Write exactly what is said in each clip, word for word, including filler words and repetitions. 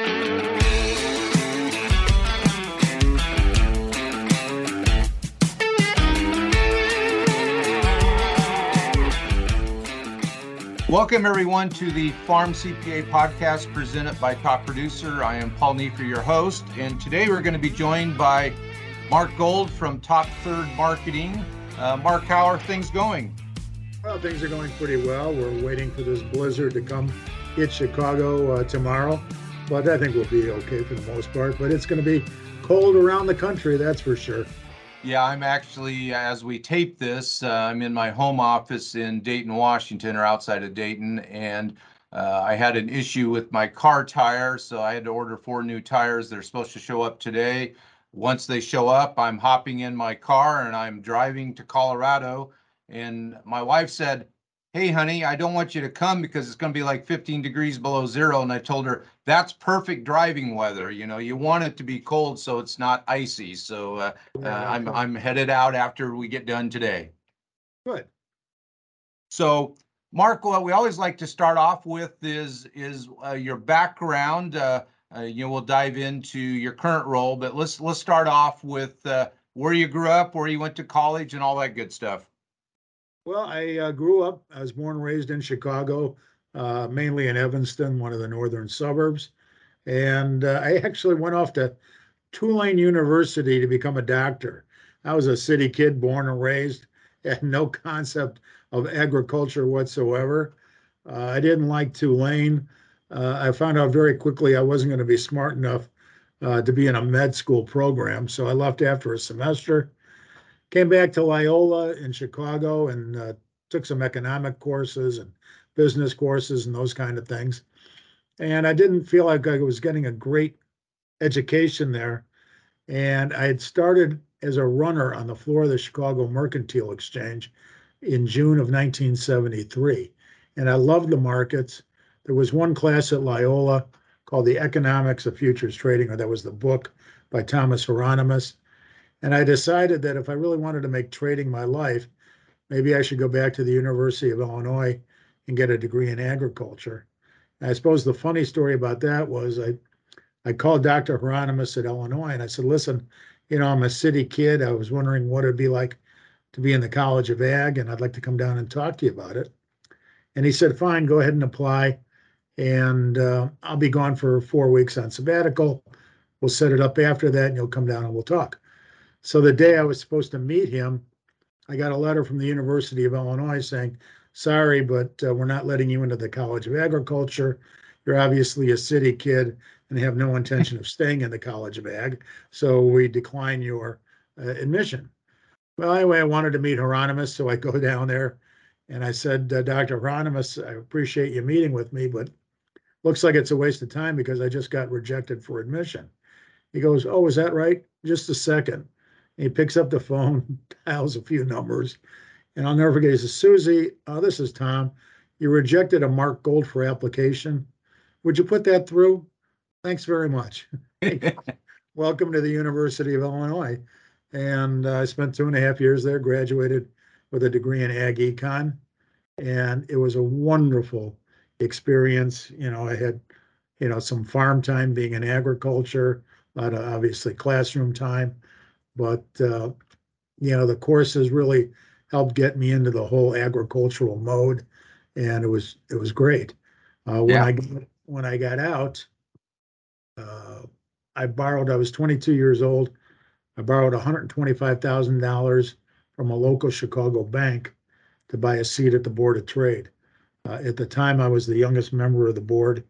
Welcome, everyone, to the Farm C P A podcast presented by Top Producer. I am Paul Neiffer, your host, and today we're going to be joined by Mark Gold from Top Third Marketing. Uh, Mark, how are things going? Well, things are going pretty well. We're waiting for this blizzard to come hit Chicago uh, tomorrow, but I think we'll be okay for the most part. But it's going to be cold around the country, that's for sure. Yeah, I'm actually, as we tape this, uh, I'm in my home office in Dayton, Washington, or outside of Dayton, and uh, I had an issue with my car tire, so I had to order four new tires. They're supposed to show up today. Once they show up, I'm hopping in my car and I'm driving to Colorado, and my wife said, "Hey, honey, I don't want you to come because it's going to be like fifteen degrees below zero." And I told her, that's perfect driving weather. You know, you want it to be cold so it's not icy. So uh, uh, I'm I'm headed out after we get done today. Good. So, Mark, what we always like to start off with is is uh, your background. Uh, uh, you know, we'll dive into your current role, but let's let's start off with uh, where you grew up, where you went to college, and all that good stuff. Well, I uh, grew up, I was born and raised in Chicago, uh, mainly in Evanston, one of the northern suburbs. And uh, I actually went off to Tulane University to become a doctor. I was a city kid, born and raised, had no concept of agriculture whatsoever. Uh, I didn't like Tulane. Uh, I found out very quickly I wasn't going to be smart enough uh, to be in a med school program. So I left after a semester. Came back to Loyola in Chicago and uh, took some economic courses and business courses and those kind of things. And I didn't feel like I was getting a great education there. And I had started as a runner on the floor of the Chicago Mercantile Exchange in June of nineteen seventy-three. And I loved the markets. There was one class at Loyola called The Economics of Futures Trading, or that was the book by Thomas Hieronymus. And I decided that if I really wanted to make trading my life, maybe I should go back to the University of Illinois and get a degree in agriculture. And I suppose the funny story about that was I, I called Doctor Hieronymus at Illinois and I said, listen, you know, I'm a city kid. I was wondering what it'd be like to be in the College of Ag, and I'd like to come down and talk to you about it. And he said, fine, go ahead and apply. And uh, I'll be gone for four weeks on sabbatical. We'll set it up after that and you'll come down and we'll talk. So the day I was supposed to meet him, I got a letter from the University of Illinois saying, sorry, but uh, we're not letting you into the College of Agriculture. You're obviously a city kid and have no intention of staying in the College of Ag, so we decline your uh, admission. Well, anyway, I wanted to meet Hieronymus, so I go down there and I said, uh, Doctor Hieronymus, I appreciate you meeting with me, but looks like it's a waste of time because I just got rejected for admission. He goes, oh, is that right? Just a second. He picks up the phone, dials a few numbers, and I'll never forget. He says, Susie, uh, this is Tom. You rejected a Mark Gold for application. Would you put that through? Thanks very much. Welcome to the University of Illinois. And uh, I spent two and a half years there, graduated with a degree in Ag Econ. And it was a wonderful experience. You know, I had, you know, some farm time being in agriculture, a lot of obviously classroom time. But, uh, you know, the courses really helped get me into the whole agricultural mode. And it was it was great. Uh, when, yeah. I, when I got out, uh, I borrowed, I was twenty-two years old. I borrowed one hundred twenty-five thousand dollars from a local Chicago bank to buy a seat at the Board of Trade. Uh, at the time, I was the youngest member of the board.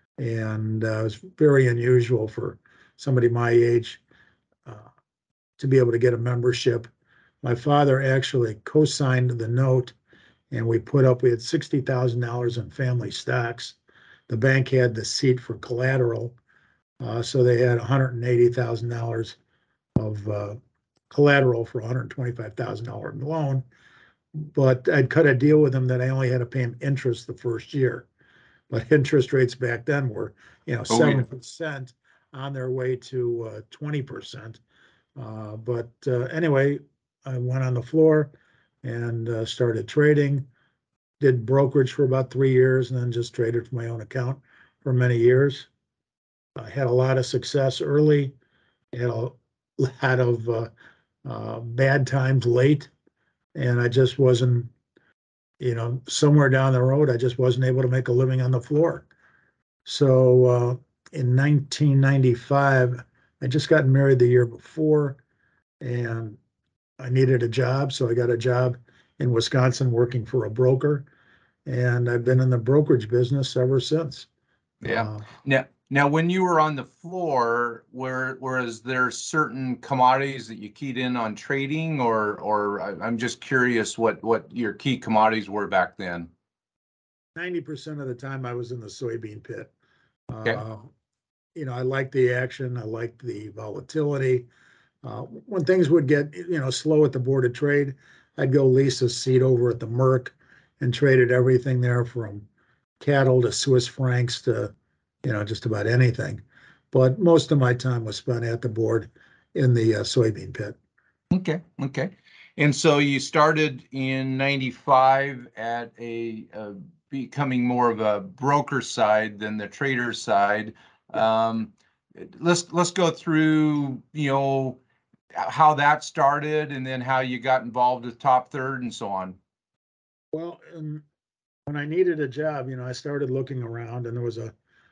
And uh, it was very unusual for somebody my age uh, to be able to get a membership. My father actually co-signed the note, and we put up, we had sixty thousand dollars in family stocks. The bank had the seat for collateral, uh, so they had one hundred eighty thousand dollars of uh, collateral for a one hundred twenty-five thousand dollars loan. But I'd cut a deal with them that I only had to pay them interest the first year. But interest rates back then were, you know, Oh, yeah. seven percent on their way to uh, twenty percent. Uh, but uh, anyway, I went on the floor and uh, started trading, did brokerage for about three years, and then just traded for my own account for many years. I had a lot of success early, had a lot of uh, uh, bad times late, and I just wasn't, you know, somewhere down the road, I just wasn't able to make a living on the floor. So uh, in nineteen ninety-five, I just got married the year before, and I needed a job, so I got a job in Wisconsin working for a broker, and I've been in the brokerage business ever since. Yeah. Uh, Now, now, when you were on the floor, where whereas there certain commodities that you keyed in on trading, or or I- I'm just curious what what your key commodities were back then. ninety percent of the time I was in the soybean pit. Okay. Uh, you know, I liked the action, I liked the volatility. Uh, when things would get, you know, slow at the board of trade, I'd go lease a seat over at the Merck and traded everything there from cattle to Swiss francs to, you know, just about anything. But most of my time was spent at the board in the uh, soybean pit. Okay. Okay. And so you started in ninety-five at a, uh becoming more of a broker side than the trader side. Yeah. Um, let's let's go through, you know, how that started and then how you got involved with Top Third and so on. Well, and when I needed a job, you know, I started looking around, and there was a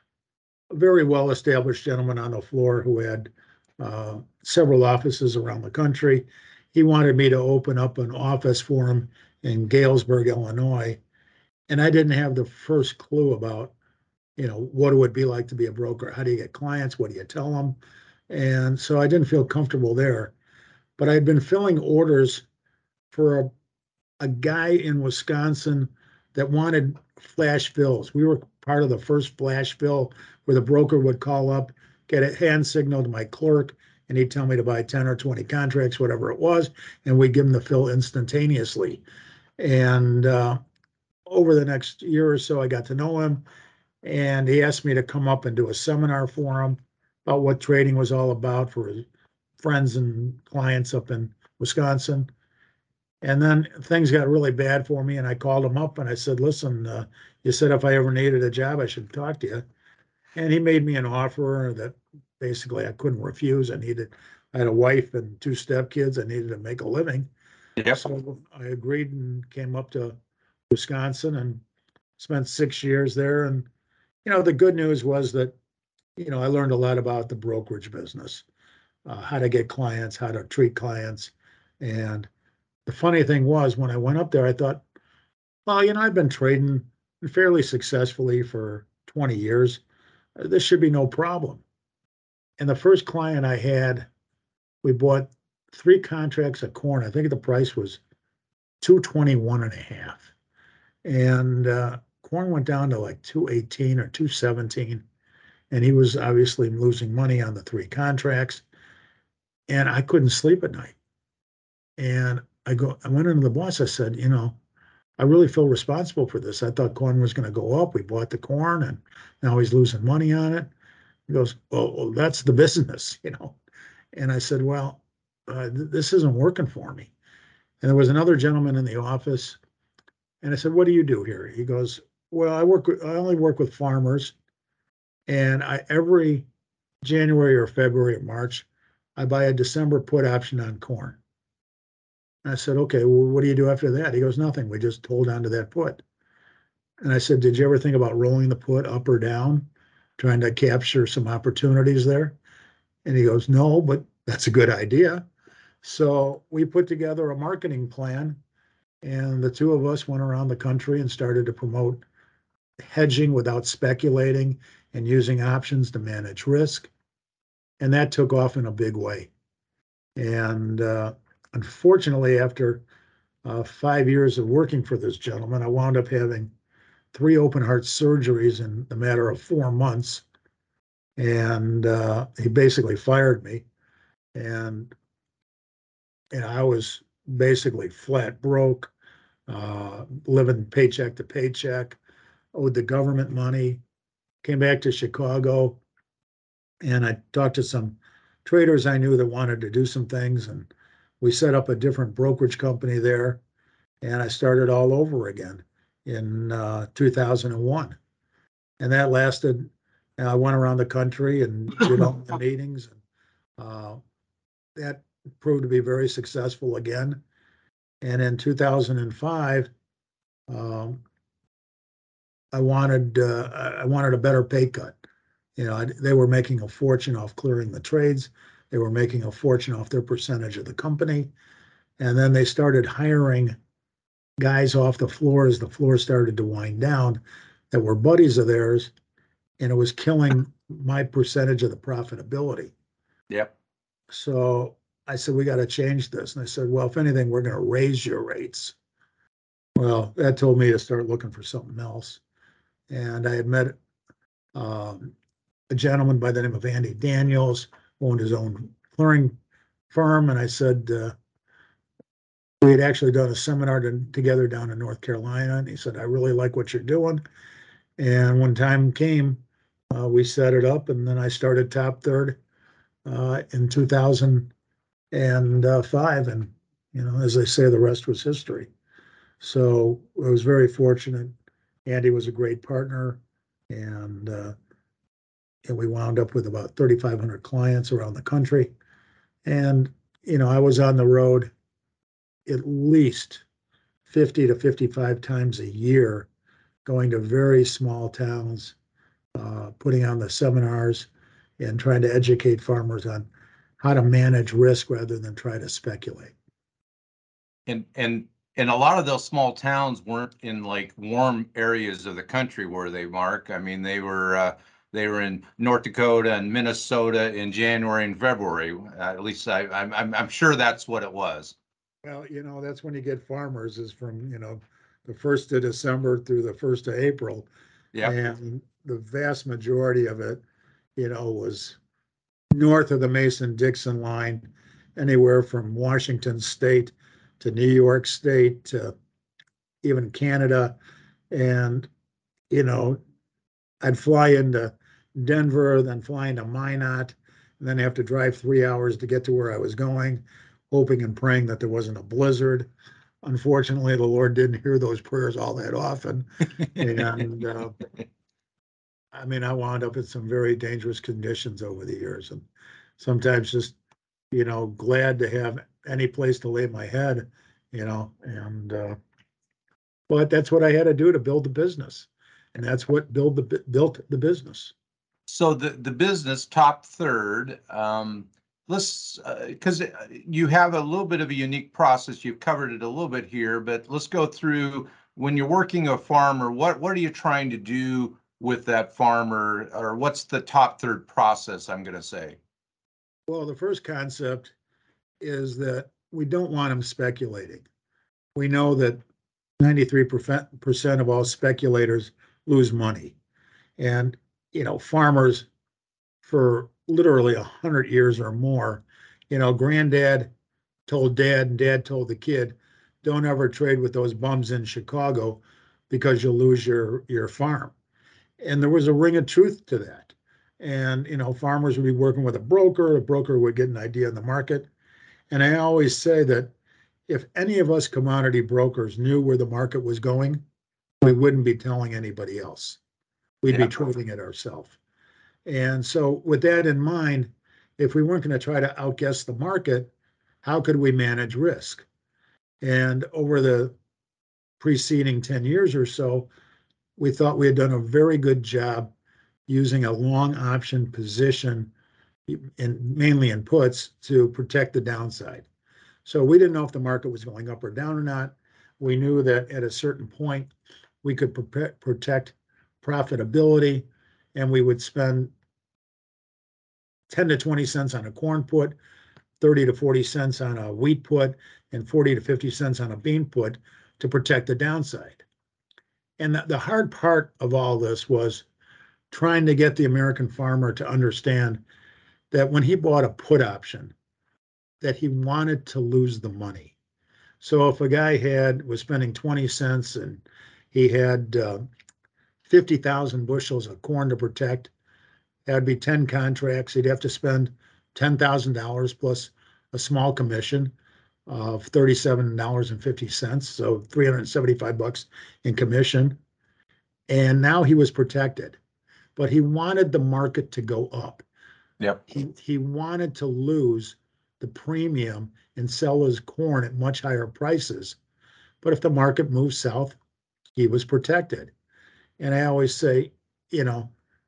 very well established gentleman on the floor who had uh, several offices around the country. He wanted me to open up an office for him in Galesburg, Illinois. And I didn't have the first clue about, you know, what it would be like to be a broker. How do you get clients? What do you tell them? And so I didn't feel comfortable there. But I'd been filling orders for a, a guy in Wisconsin that wanted flash fills. We were part of the first flash fill where the broker would call up, get a hand signal to my clerk, and he'd tell me to buy ten or twenty contracts, whatever it was, and we'd give him the fill instantaneously. And uh, over the next year or so, I got to know him, and he asked me to come up and do a seminar for him about what trading was all about for his friends and clients up in Wisconsin. And then things got really bad for me, and I called him up and I said, "Listen, uh, you said if I ever needed a job, I should talk to you." And he made me an offer that basically I couldn't refuse. I needed, I had a wife and two stepkids. I needed to make a living. Yep. So I agreed and came up to Wisconsin and spent six years there. And, you know, the good news was that, you know, I learned a lot about the brokerage business, uh, how to get clients, how to treat clients. And the funny thing was, when I went up there, I thought, well, you know, I've been trading fairly successfully for twenty years. This should be no problem. And the first client I had, we bought three contracts of corn. I think the price was two twenty-one and a half. And uh, corn went down to like two eighteen or two seventeen. And he was obviously losing money on the three contracts. And I couldn't sleep at night. And I go, I went into the boss. I said, you know, I really feel responsible for this. I thought corn was going to go up. We bought the corn, and now he's losing money on it. He goes, well, well that's the business, you know. And I said, well, uh, th- this isn't working for me. And there was another gentleman in the office, and I said, what do you do here? He goes, well, I work with, I only work with farmers, and I every January or February or March, I buy a December put option on corn. And I said, okay, well, what do you do after that? He goes, nothing. We just hold on to that put. And I said, did you ever think about rolling the put up or down, trying to capture some opportunities there? And he goes, no, but that's a good idea. So we put together a marketing plan, and the two of us went around the country and started to promote hedging without speculating and using options to manage risk. And that took off in a big way. And uh, unfortunately, after uh, five years of working for this gentleman, I wound up having three open heart surgeries in the matter of four months. And uh, he basically fired me. And, and I was basically flat broke, uh, living paycheck to paycheck, owed the government money, came back to Chicago, and I talked to some traders I knew that wanted to do some things. And we set up a different brokerage company there. And I started all over again in uh, two thousand one. And that lasted And I went around the country and did all the meetings. And uh, that proved to be very successful again. And in two thousand five, um, I wanted uh, I wanted a better pay cut. You know, I, they were making a fortune off clearing the trades. They were making a fortune off their percentage of the company. And then they started hiring guys off the floor as the floor started to wind down that were buddies of theirs, and it was killing my percentage of the profitability. Yep. So I said, we got to change this. And I said, well, if anything, we're going to raise your rates. Well, that told me to start looking for something else. And I had met um, a gentleman by the name of Andy Daniels, who owned his own clearing firm. And I said, uh, we had actually done a seminar to, together down in North Carolina. And he said, I really like what you're doing. And when time came, uh, we set it up. And then I started Top Third uh, in two thousand five. And, you know, as they say, the rest was history. So I was very fortunate. Andy was a great partner. And, uh, and we wound up with about thirty-five hundred clients around the country. And, you know, I was on the road at least fifty to fifty-five times a year, going to very small towns, uh, putting on the seminars and trying to educate farmers on how to manage risk rather than try to speculate. And and and a lot of those small towns weren't in like warm areas of the country, were they, Mark? I mean, they were uh, they were in North Dakota and Minnesota in January and February. Uh, at least I, I'm I'm I'm sure that's what it was. Well, you know, that's when you get farmers is from, you know, the first of December through the first of April. Yep. And the vast majority of it, you know, was north of the Mason-Dixon line, anywhere from Washington State to New York State to even Canada. And, you know, I'd fly into Denver, then fly into Minot, and then have to drive three hours to get to where I was going, hoping and praying that there wasn't a blizzard. Unfortunately, the Lord didn't hear those prayers all that often. And uh, I mean, I wound up in some very dangerous conditions over the years, and sometimes just, you know, glad to have any place to lay my head, you know, and uh, but that's what I had to do to build the business, and that's what build the built the business. So the the business Top Third, um, let's because uh, you have a little bit of a unique process. You've covered it a little bit here, but let's go through when you're working a farmer. What what are you trying to do with that farmer, or what's the Top Third process? I'm going to say. Well, the first concept is that we don't want them speculating. We know that ninety-three percent of all speculators lose money. And, you know, farmers for literally a hundred years or more, you know, granddad told dad and dad told the kid, don't ever trade with those bums in Chicago because you'll lose your, your farm. And there was a ring of truth to that. And, you know, farmers would be working with a broker, a broker would get an idea in the market. And I always say that if any of us commodity brokers knew where the market was going, we wouldn't be telling anybody else. We'd Yeah. be trading it ourselves. And so with that in mind, if we weren't going to try to outguess the market, how could we manage risk? And over the preceding ten years or so, we thought we had done a very good job using a long option position, in, mainly in puts, to protect the downside. So we didn't know if the market was going up or down or not. We knew that at a certain point, we could pre- protect profitability, and we would spend ten to twenty cents on a corn put, thirty to forty cents on a wheat put, and forty to fifty cents on a bean put to protect the downside. And the, the hard part of all this was trying to get the American farmer to understand that when he bought a put option, that he wanted to lose the money. So if a guy had was spending twenty cents and he had uh, fifty thousand bushels of corn to protect, that'd be ten contracts. He'd have to spend ten thousand dollars plus a small commission of thirty-seven dollars and fifty cents, so three hundred seventy-five bucks in commission. And now he was protected. but he wanted the market to go up. Yep. He, he wanted to lose the premium and sell his corn at much higher prices. But if the market moved south, he was protected. And I always say, you know,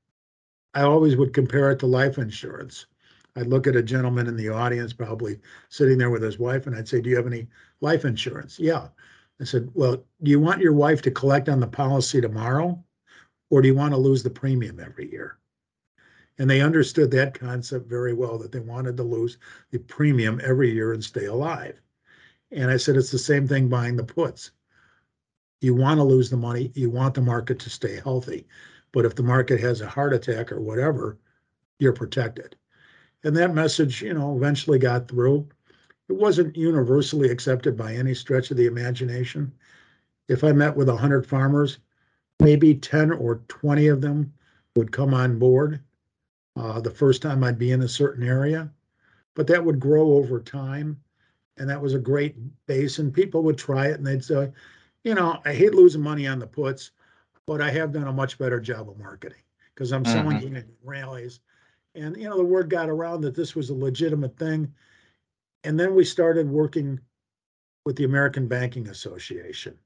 I always would compare it to life insurance. I'd look at a gentleman in the audience, probably sitting there with his wife, and I'd say, do you have any life insurance? Yeah. I said, well, do you want your wife to collect on the policy tomorrow, or do you want to lose the premium every year? And they understood that concept very well, that they wanted to lose the premium every year and stay alive. And I said, it's the same thing buying the puts. You want to lose the money, you want the market to stay healthy. But if the market has a heart attack or whatever, you're protected. And that message, you know, eventually got through. It wasn't universally accepted by any stretch of the imagination. If I met with one hundred farmers, maybe ten or twenty of them would come on board uh, the first time I'd be in a certain area. But that would grow over time. And that was a great base. And people would try it and they'd say, you know, I hate losing money on the puts, but I have done a much better job of marketing because I'm selling Mhm. unit rallies. And, you know, the word got around that this was a legitimate thing. And then we started working with the American Banking Association.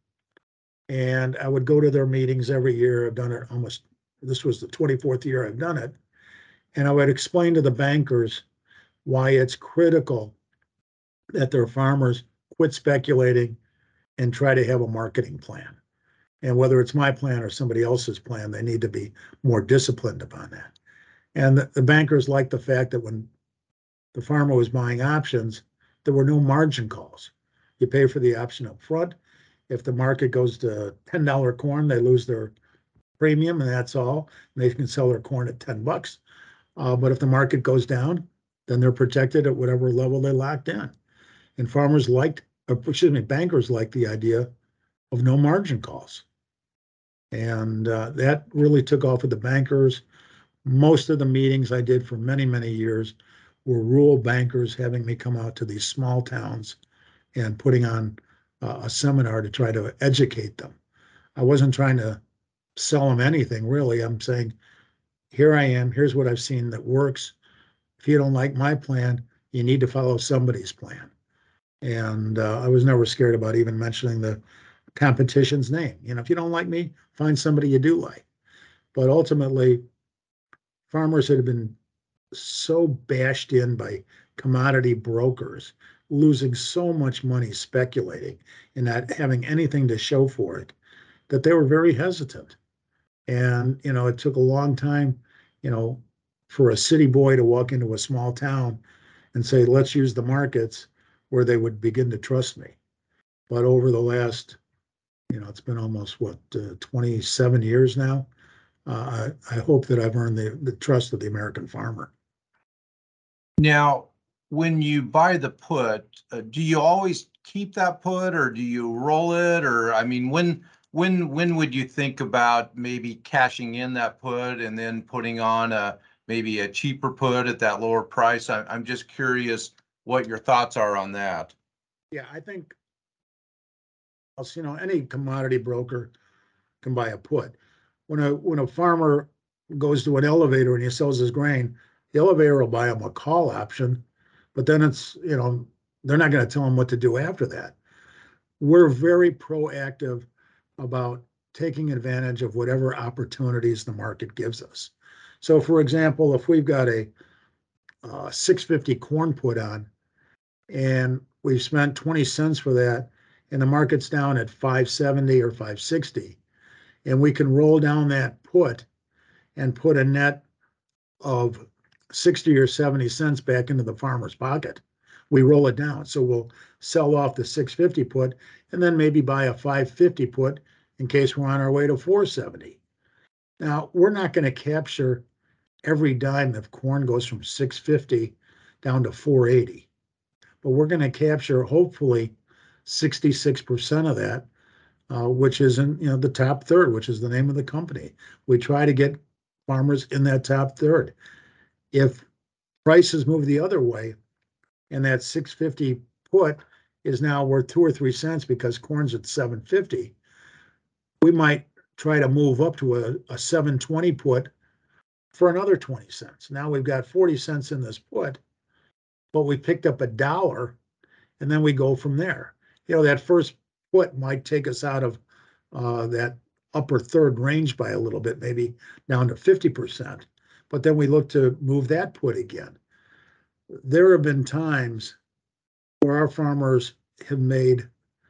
And I would go to their meetings every year. I've done it almost, this was the twenty-fourth year I've done it. And I would explain to the bankers why it's critical that their farmers quit speculating and try to have a marketing plan. And whether it's my plan or somebody else's plan, they need to be more disciplined upon that. And the, the bankers liked the fact that when the farmer was buying options, there were no margin calls. You pay for the option up front. If the market goes to ten dollar corn, they lose their premium, and that's all. And they can sell their corn at ten bucks. Uh, but if the market goes down, then they're protected at whatever level they locked in. And farmers liked, or excuse me, bankers liked the idea of no margin calls. And uh, that really took off with the bankers. Most of the meetings I did for many, many years were rural bankers having me come out to these small towns and putting on uh, a seminar to try to educate them. I wasn't trying to sell them anything, really. I'm saying, here I am, here's what I've seen that works. If you don't like my plan, you need to follow somebody's plan. And uh, I was never scared about even mentioning the competition's name. You know, if you don't like me, find somebody you do like. But ultimately, farmers that have been so bashed in by commodity brokers, losing so much money speculating and not having anything to show for it, that they were very hesitant. And, you know, it took a long time, you know, for a city boy to walk into a small town and say, let's use the markets, where they would begin to trust me. But over the last, you know, it's been almost what, uh, twenty-seven years now. Uh, I, I hope that I've earned the, the trust of the American farmer. Now, when you buy the put, uh, do you always keep that put or do you roll it? Or, I mean, when when when would you think about maybe cashing in that put and then putting on a maybe a cheaper put at that lower price? I, I'm just curious what your thoughts are on that. Yeah, I think, you know, any commodity broker can buy a put. When a when a farmer goes to an elevator and he sells his grain, the elevator will buy him a call option, but then it's, you know, they're not going to tell him what to do after that. We're very proactive about taking advantage of whatever opportunities the market gives us. So, for example, if we've got a uh, six fifty corn put on and we've spent twenty cents for that, and the market's down at five seventy or five sixty, and we can roll down that put and put a net of sixty or seventy cents back into the farmer's pocket. We roll it down. So we'll sell off the six fifty put and then maybe buy a five fifty put in case we're on our way to four seventy. Now, we're not going to capture every dime if corn goes from six fifty down to four eighty, but we're going to capture hopefully sixty-six percent of that, uh, which is in, you know, the top third, which is the name of the company. We try to get farmers in that top third. If prices move the other way and that six fifty put is now worth two or three cents because corn's at seven fifty, we might try to move up to a, a seven twenty put for another twenty cents. Now we've got forty cents in this put, but we picked up a dollar, and then we go from there. You know, that first put might take us out of uh, that upper third range by a little bit, maybe down to fifty percent. But then we look to move that put again. There have been times where our farmers have made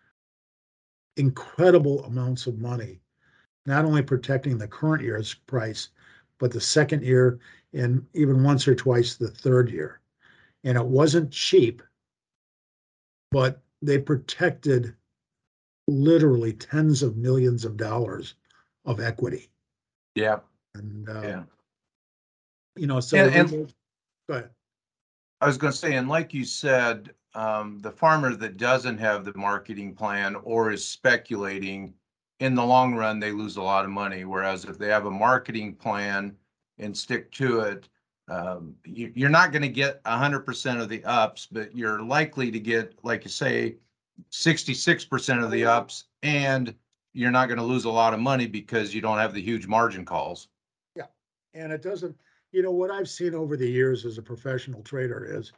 incredible amounts of money, not only protecting the current year's price, but the second year and even once or twice the third year. And it wasn't cheap, but they protected literally tens of millions of dollars of equity. Yeah, And, uh, yeah. you know, so And, the and remote, go ahead. I was going to say, and like you said, um, the farmer that doesn't have the marketing plan or is speculating, in the long run, they lose a lot of money. Whereas if they have a marketing plan and stick to it, um, you, you're not going to get one hundred percent of the ups, but you're likely to get, like you say, sixty-six percent of the ups, and you're not going to lose a lot of money because you don't have the huge margin calls. Yeah. And it doesn't, you know, what I've seen over the years as a professional trader is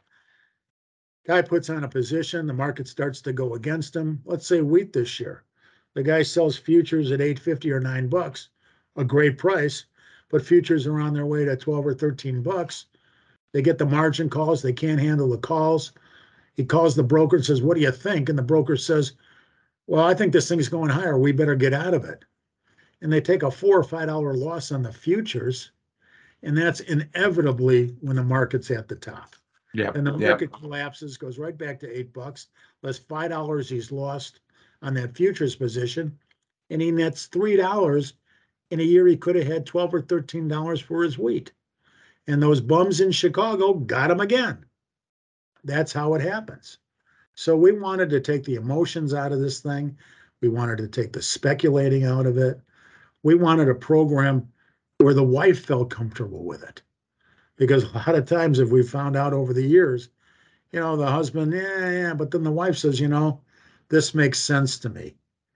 guy puts on a position, the market starts to go against him. Let's say wheat this year. The guy sells futures at eight fifty or nine bucks, a great price, but futures are on their way to twelve or thirteen bucks. They get the margin calls, they can't handle the calls. He calls the broker and says, "What do you think?" And the broker says, "Well, I think this thing's going higher. We better get out of it." And they take a four or five dollar loss on the futures, and that's inevitably when the market's at the top. Yeah, And the yeah, market collapses, goes right back to eight bucks, less five dollars he's lost on that futures position, and he nets three dollars. In a year, he could have had twelve or thirteen dollars for his wheat. And those bums in Chicago got him again. That's how it happens. So we wanted to take the emotions out of this thing. We wanted to take the speculating out of it. We wanted a program where the wife felt comfortable with it. Because a lot of times, if we found out over the years, you know, the husband, yeah, yeah, but then the wife says, you know, this makes sense to me.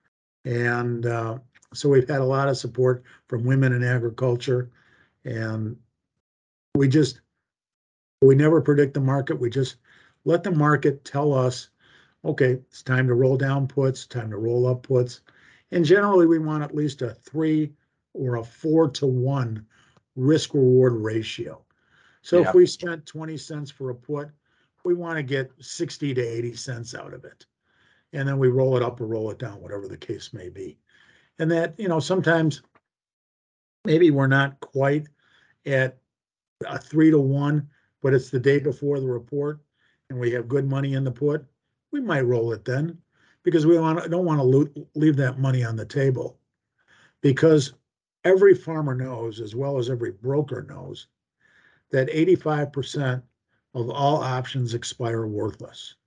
And uh, so we've had a lot of support from women in agriculture. And we just, we never predict the market. We just let the market tell us, okay, it's time to roll down puts, time to roll up puts. And generally, we want at least a three or a four to one risk reward ratio. So if yeah. we spent twenty cents for a put, we want to get sixty to eighty cents out of it. And then we roll it up or roll it down, whatever the case may be. And that, you know, sometimes maybe we're not quite at a three to one, but it's the day before the report and we have good money in the put. We might roll it then because we want, don't want to leave that money on the table, because every farmer knows, as well as every broker knows, that eighty-five percent of all options expire worthless.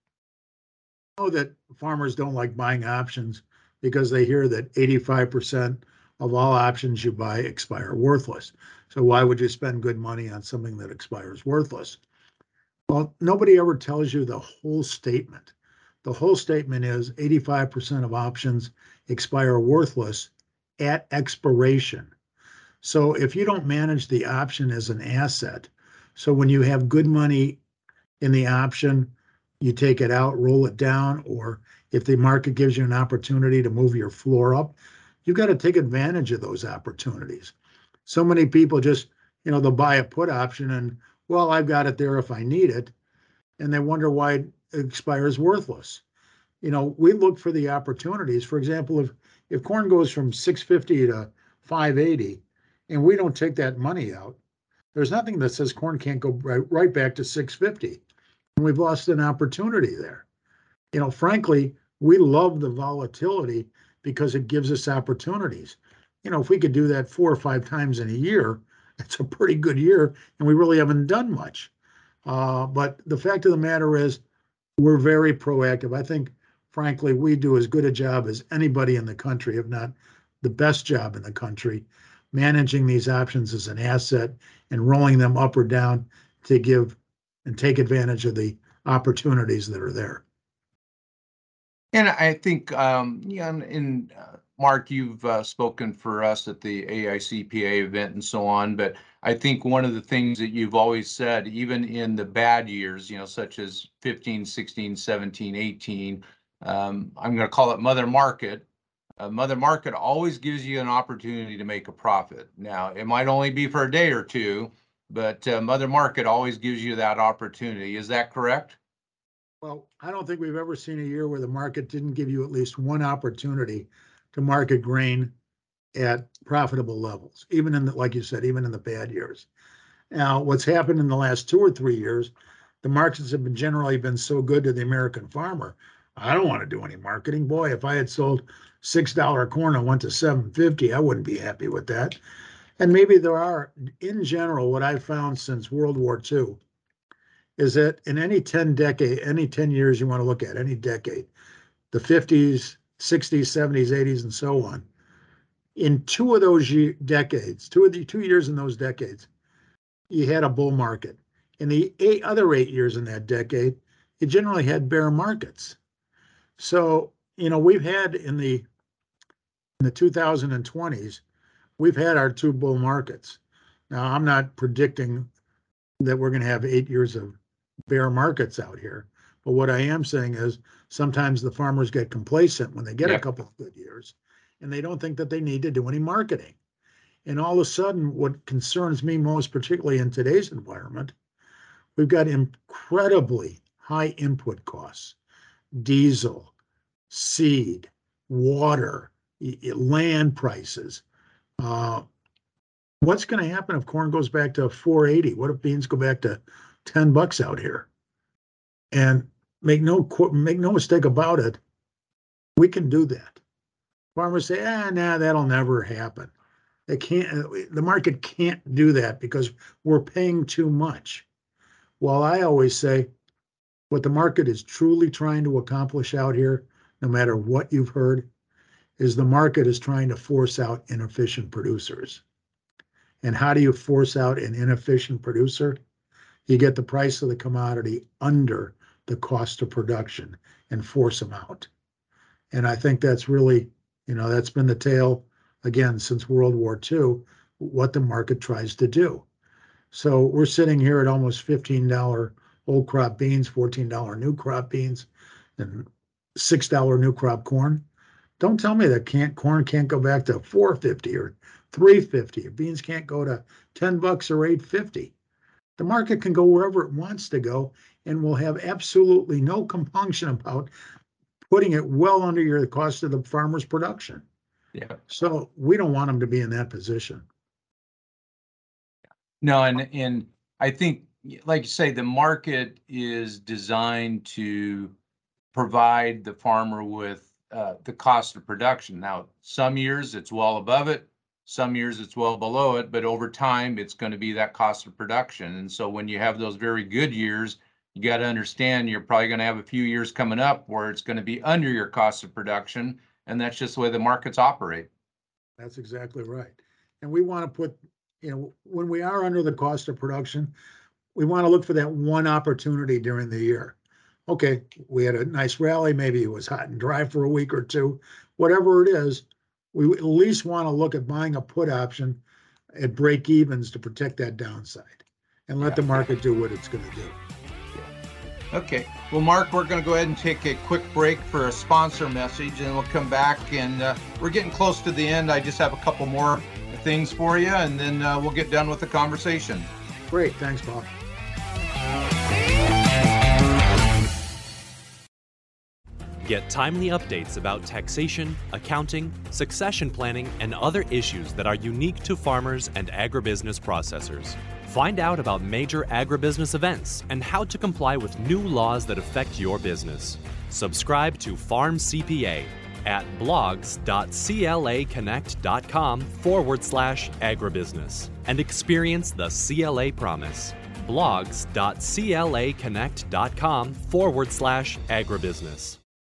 I know that farmers don't like buying options because they hear that eighty-five percent of all options you buy expire worthless. So why would you spend good money on something that expires worthless? Well, nobody ever tells you the whole statement. The whole statement is eighty-five percent of options expire worthless at expiration. So if you don't manage the option as an asset, so when you have good money in the option, you take it out, roll it down, or if the market gives you an opportunity to move your floor up, you've got to take advantage of those opportunities. So many people just, you know, they'll buy a put option and, well, I've got it there if I need it. And they wonder why it expires worthless. You know, we look for the opportunities. For example, if if corn goes from six fifty to five eighty and we don't take that money out, there's nothing that says corn can't go right, right back to six fifty. And we've lost an opportunity there. You know, frankly, we love the volatility because it gives us opportunities. You know, if we could do that four or five times in a year, it's a pretty good year, and we really haven't done much. Uh, but the fact of the matter is, we're very proactive. I think, frankly, we do as good a job as anybody in the country, if not the best job in the country, managing these options as an asset and rolling them up or down to give and take advantage of the opportunities that are there. And I think, um, yeah, and, and uh, Mark, you've uh, spoken for us at the A I C P A event and so on, but I think one of the things that you've always said, even in the bad years, you know, such as fifteen, sixteen, seventeen, eighteen, um, I'm going to call it Mother Market. Uh, Mother Market always gives you an opportunity to make a profit. Now, it might only be for a day or two, but uh, Mother Market always gives you that opportunity. Is that correct? Well, I don't think we've ever seen a year where the market didn't give you at least one opportunity to market grain at profitable levels, even in the, like you said, even in the bad years. Now, what's happened in the last two or three years, the markets have been generally been so good to the American farmer. I don't want to do any marketing. Boy, if I had sold six dollar corn and went to seven fifty, I wouldn't be happy with that. And maybe there are, in general, what I've found since World War Two is that in any ten decade, any ten years you want to look at, any decade, the fifties, sixties, seventies, eighties, and so on, in two of those ye- decades, two of the two years in those decades, you had a bull market. In the eight other eight years in that decade, you generally had bear markets. So, you know, we've had in the in the two thousand twenties, we've had our two bull markets. Now, I'm not predicting that we're going to have eight years of bear markets out here, but what I am saying is sometimes the farmers get complacent when they get Yep. a couple of good years, and they don't think that they need to do any marketing. And all of a sudden, what concerns me most, particularly in today's environment, we've got incredibly high input costs, diesel, seed, water, y- y- land prices. Uh, what's going to happen if corn goes back to four eighty? What if beans go back to ten bucks out here? And make no qu- make no mistake about it, we can do that. Farmers say, ah, nah, that'll never happen. They can't. The market can't do that because we're paying too much. Well, I always say, what the market is truly trying to accomplish out here, no matter what you've heard, is the market is trying to force out inefficient producers. And how do you force out an inefficient producer? You get the price of the commodity under the cost of production and force them out. And I think that's really, you know, that's been the tale, again, since World War Two, what the market tries to do. So we're sitting here at almost fifteen dollar old crop beans, fourteen dollar new crop beans, and six dollar new crop corn. Don't tell me that can't corn can't go back to four fifty or three fifty. Or beans can't go to ten bucks or eight fifty. The market can go wherever it wants to go, and will have absolutely no compunction about putting it well under your cost of the farmer's production. Yeah. So we don't want them to be in that position. No, and and I think, like you say, the market is designed to provide the farmer with uh, the cost of production. Now, some years it's well above it, some years it's well below it, but over time it's going to be that cost of production. And so when you have those very good years, you got to understand you're probably going to have a few years coming up where it's going to be under your cost of production, and that's just the way the markets operate. That's exactly right. And we want to put, you know, when we are under the cost of production, we want to look for that one opportunity during the year. Okay, we had a nice rally, maybe it was hot and dry for a week or two, whatever it is, we at least want to look at buying a put option at break evens to protect that downside and let Yeah. the market do what it's going to do. Okay, well, Mark, we're going to go ahead and take a quick break for a sponsor message, and we'll come back, and uh, we're getting close to the end. I just have a couple more things for you, and then uh, we'll get done with the conversation. Great, thanks, Bob. Get timely updates about taxation, accounting, succession planning, and other issues that are unique to farmers and agribusiness processors. Find out about major agribusiness events and how to comply with new laws that affect your business. Subscribe to Farm C P A at blogs.claconnect.com forward slash agribusiness and experience the C L A promise. blogs.claconnect.com forward slash agribusiness.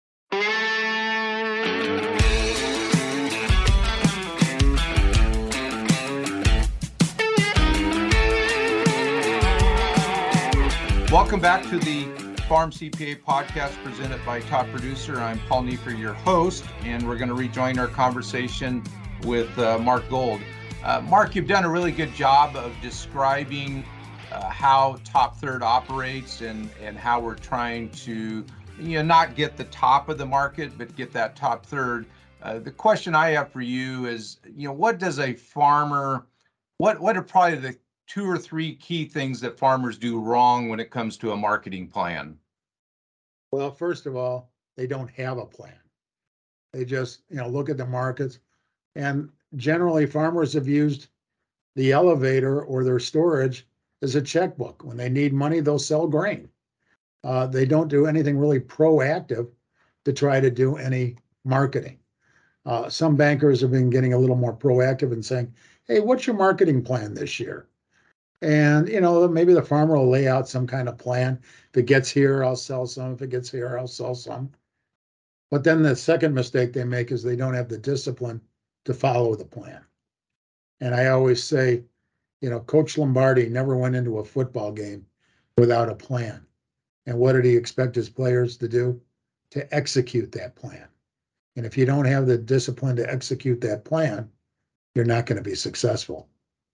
Welcome back to the Farm C P A podcast presented by Top Producer. I'm Paul Neiffer, your host, and we're going to rejoin our conversation with uh, Mark Gold. Uh, Mark, you've done a really good job of describing uh, how Top Third operates and, and how we're trying to, you know, not get the top of the market, but get that top third. Uh, the question I have for you is, you know, what does a farmer, what, what are probably the two or three key things that farmers do wrong when it comes to a marketing plan? Well, first of all, they don't have a plan. They just, you know, look at the markets, and generally farmers have used the elevator or their storage as a checkbook. When they need money, they'll sell grain. Uh, they don't do anything really proactive to try to do any marketing. Uh, some bankers have been getting a little more proactive and saying, hey, what's your marketing plan this year? And, you know, maybe the farmer will lay out some kind of plan. If it gets here, I'll sell some. If it gets here, I'll sell some. But then the second mistake they make is they don't have the discipline to follow the plan. And I always say, you know, Coach Lombardi never went into a football game without a plan. And what did he expect his players to do? To execute that plan. And if you don't have the discipline to execute that plan, you're not going to be successful.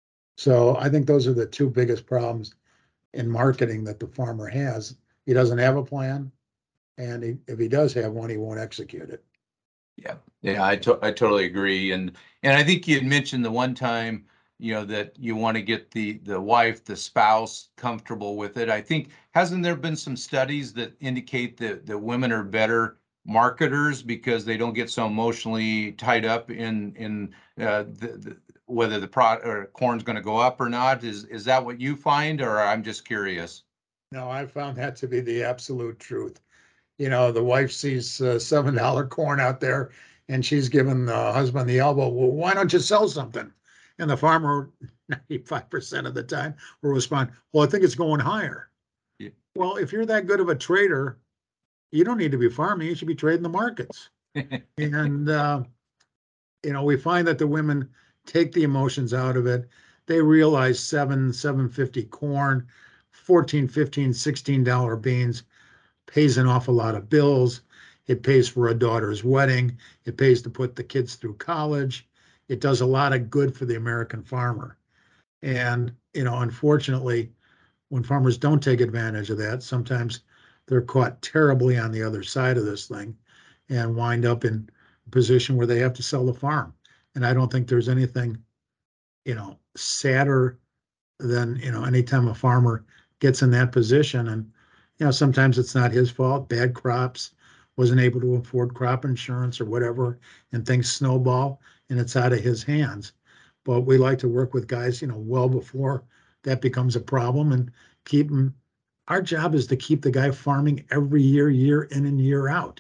So I think those are the two biggest problems in marketing that the farmer has. He doesn't have a plan, and he, if he does have one, he won't execute it. Yeah, yeah, I to I totally agree, and and I think you had mentioned the one time, you know, that you want to get the the wife, the spouse, comfortable with it. I think, hasn't there been some studies that indicate that that women are better marketers because they don't get so emotionally tied up in in uh, the, the whether the pro or corn's going to go up or not? Is is that what you find, or I'm just curious? No, I found that to be the absolute truth. You know, the wife sees uh, seven dollar corn out there, and she's giving the husband the elbow. Well, why don't you sell something? And the farmer, ninety-five percent of the time, will respond, well, I think it's going higher. Yeah. Well, if you're that good of a trader, you don't need to be farming. You should be trading the markets. And, uh, you know, we find that the women take the emotions out of it. They realize seven, seven fifty corn, fourteen, fifteen, sixteen dollar beans pays an awful lot of bills. It pays for a daughter's wedding. It pays to put the kids through college. It does a lot of good for the American farmer. And, you know, unfortunately, when farmers don't take advantage of that, sometimes they're caught terribly on the other side of this thing and wind up in a position where they have to sell the farm. And I don't think there's anything, you know, sadder than, you know, anytime a farmer gets in that position. And, you know, sometimes it's not his fault, bad crops, wasn't able to afford crop insurance or whatever, and things snowball and it's out of his hands. But we like to work with guys, you know, well before that becomes a problem and keep them. Our job is to keep the guy farming every year, year in and year out.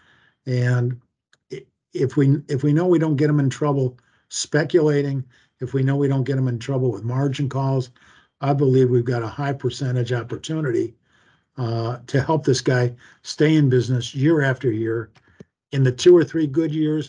And if we if we know we don't get him in trouble speculating, if we know we don't get him in trouble with margin calls, I believe we've got a high percentage opportunity uh, to help this guy stay in business year after year. In the two or three good years,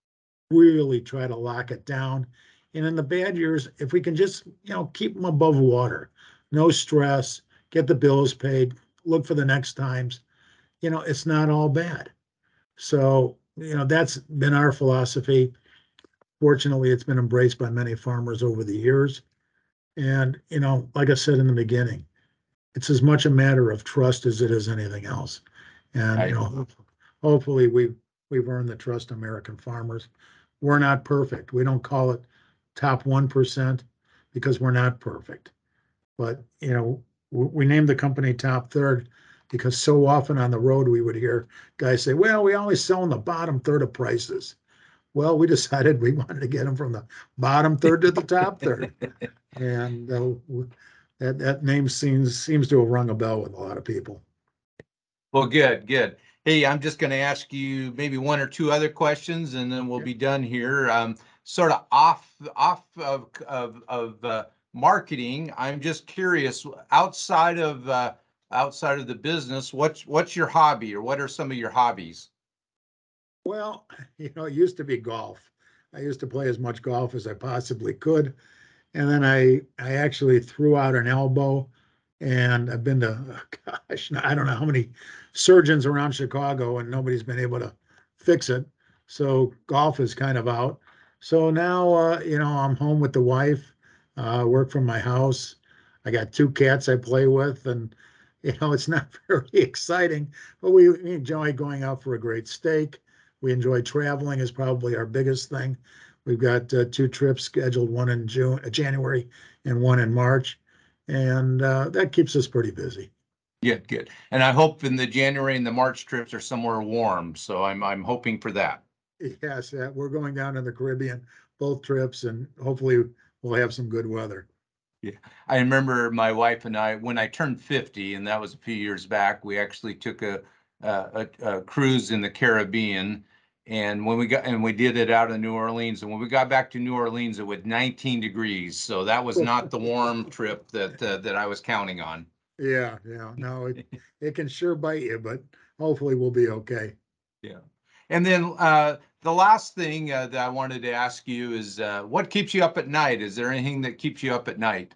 really try to lock it down. And in the bad years, if we can just, you know, keep them above water, no stress, get the bills paid, look for the next times, you know, it's not all bad. So, you know, that's been our philosophy. Fortunately, it's been embraced by many farmers over the years. And, you know, like I said in the beginning, it's as much a matter of trust as it is anything else. And, I- you know, hopefully we've, we've earned the trust of American farmers. We're not perfect. We don't call it top one percent because we're not perfect. But, you know, we named the company Top Third because so often on the road we would hear guys say, well, we always sell in the bottom third of prices. Well, we decided we wanted to get them from the bottom third to the top third. And uh, that, that name seems, seems to have rung a bell with a lot of people. Well, good, good. Hey, I'm just going to ask you maybe one or two other questions, and then we'll Yeah. be done here. Um, sort of off, off of of, of uh, marketing. I'm just curious, outside of uh, outside of the business, what's what's your hobby, or what are some of your hobbies? Well, you know, it used to be golf. I used to play as much golf as I possibly could. And then I, I actually threw out an elbow, and I've been to, oh gosh, I don't know how many surgeons around Chicago, and nobody's been able to fix it. So golf is kind of out. So now, uh, you know, I'm home with the wife, uh, work from my house. I got two cats I play with, and you know, it's not very exciting, but we, we enjoy going out for a great steak. We enjoy traveling is probably our biggest thing. We've got uh, two trips scheduled, one in June, uh, January, and one in March, and uh, that keeps us pretty busy. Good, good. And I hope in the January and the March trips are somewhere warm. So I'm I'm hoping for that. Yes, uh, we're going down to the Caribbean, both trips, and hopefully we'll have some good weather. Yeah, I remember my wife and I, when I turned fifty, and that was a few years back, we actually took a a, a cruise in the Caribbean. And when we got and we did it out of New Orleans, and when we got back to New Orleans, it was nineteen degrees. So that was not the warm trip that uh, that I was counting on. Yeah, yeah, no, it, it can sure bite you, but hopefully we'll be okay. Yeah. And then uh, the last thing uh, that I wanted to ask you is uh, what keeps you up at night? Is there anything that keeps you up at night?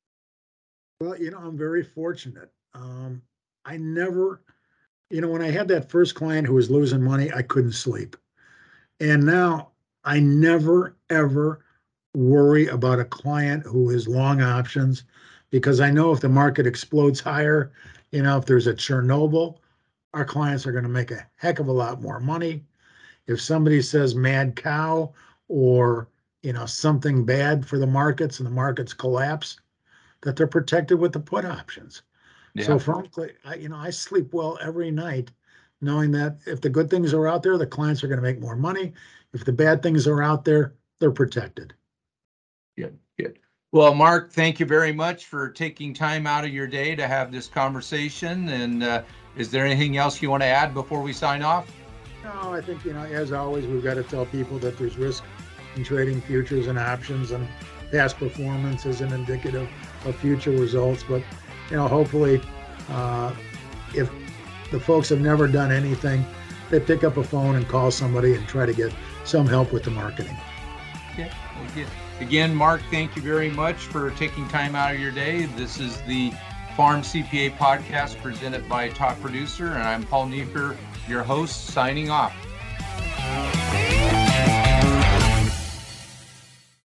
Well, you know, I'm very fortunate. Um, I never, you know, when I had that first client who was losing money, I couldn't sleep. And now I never, ever worry about a client who is long options because I know if the market explodes higher, you know, if there's a Chernobyl, our clients are going to make a heck of a lot more money. If somebody says mad cow or, you know, something bad for the markets and the markets collapse, that they're protected with the put options. Yeah. So frankly, I, you know, I sleep well every night knowing that if the good things are out there, the clients are going to make more money. If the bad things are out there, they're protected. Good, good. Well, Mark, thank you very much for taking time out of your day to have this conversation. And uh, is there anything else you want to add before we sign off? No, I think, you know, as always, we've got to tell people that there's risk in trading futures and options, and past performance isn't indicative of future results. But, you know, hopefully, uh, if the folks have never done anything, they pick up a phone and call somebody and try to get some help with the marketing. Okay. Again, again, Mark, thank you very much for taking time out of your day. This is the Farm C P A podcast presented by Top Producer, and I'm Paul Niefer, your host, signing off.